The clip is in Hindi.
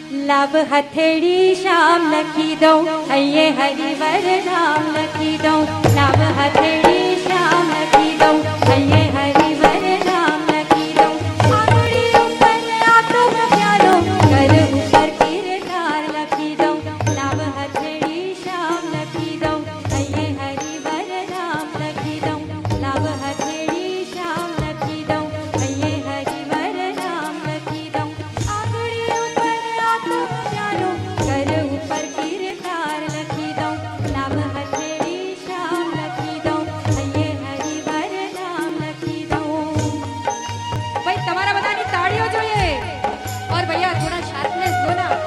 लाभ हथेड़ी शाम लखी दो, अये हरिवर नाम लखी दो। लाभ हथेड़ी शाम लखी दो, अये हरिवर नाम लखी दो। आंगड़ी ऊपर आतो प्यारो, कर ऊपर किरदार लखी दो। लाभ हथेड़ी शाम लखी दो, अये हरिवर नाम लखी दो। लाभ हथेड़ी शाम लखी दो, अये हरिवर नाम लखी दो। आंगड़ी ऊपर आतो प्यारो, कर ऊपर किरदार लखी दो। लाभ हथेड़ी शाम लखी दो, अये हरिवर नाम लखी दो। भाई તમારા બધાની તાળીઓ જોઈએ और भैया थोड़ा शार्पनेस दो ना।